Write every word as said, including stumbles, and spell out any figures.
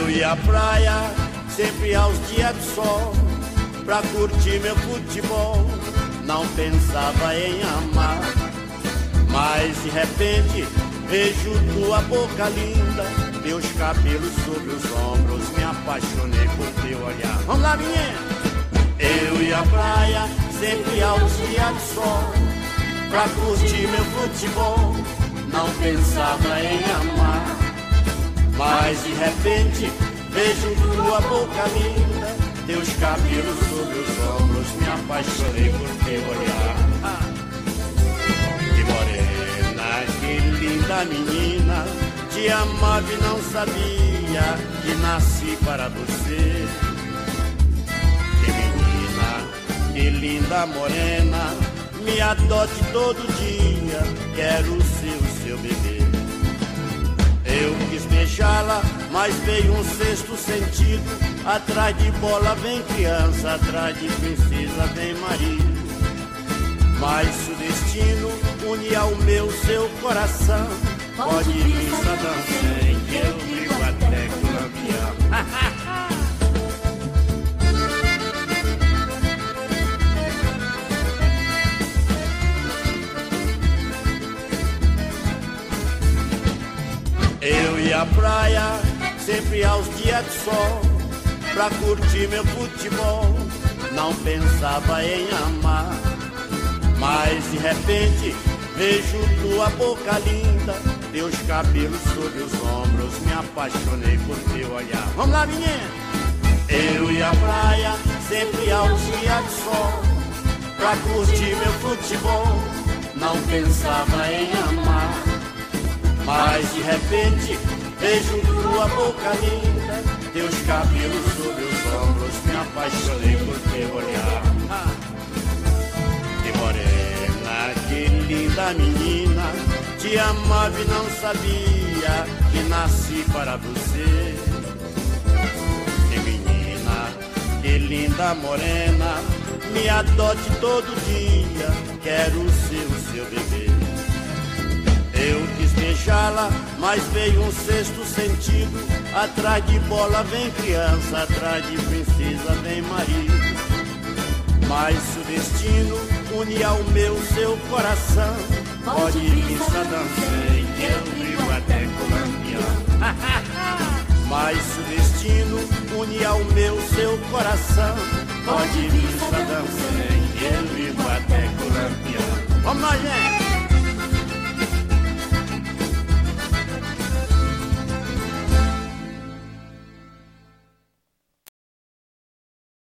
Eu ia à praia, sempre aos dias de sol, pra curtir meu futebol, não pensava em amar. Mas de repente vejo tua boca linda, teus cabelos sobre os ombros, me apaixonei por teu olhar. Vamos lá, menina! Eu ia à praia, sempre aos dias de sol, pra curtir meu futebol, não pensava em amar. Mas de repente vejo tua boca linda, teus cabelos sobre os ombros, me apaixonei por teu olhar. Ah. Que morena, que linda menina, te amava e não sabia que nasci para você. Que menina, que linda morena, me adote todo dia, quero ser o seu bebê. Eu quis beijá-la, mas veio um sexto sentido. Atrás de bola vem criança, atrás de princesa vem marido. Mas se o destino une ao meu seu coração, pode vir Saddam Hussein, que eu brigo até com o lampião. Eu ia à praia, sempre aos dias de sol, pra curtir meu futebol, não pensava em amar. Mas de repente vejo tua boca linda, teus cabelos sobre os ombros, me apaixonei por teu olhar. Vamos lá, menina! Eu ia à praia, sempre aos dias de sol, pra curtir meu futebol, não pensava em amar. Mas de repente vejo tua boca linda, teus cabelos sobre os ombros, me apaixonei por teu olhar. Ah. Que morena, que linda menina, te amava e não sabia que nasci para você. Que menina, que linda morena, me adote todo dia, quero ser o seu bebê. Eu quis beijá-la, mas veio um sexto sentido. Atrás de bola vem criança, atrás de princesa vem marido. Mas se o destino une ao meu seu coração, pode vir Saddam Hussein, que eu brigo até com o lampião. Mas se o destino une ao meu seu coração, pode vir Saddam Hussein, que eu brigo até com o lampião. Vamos lá, gente!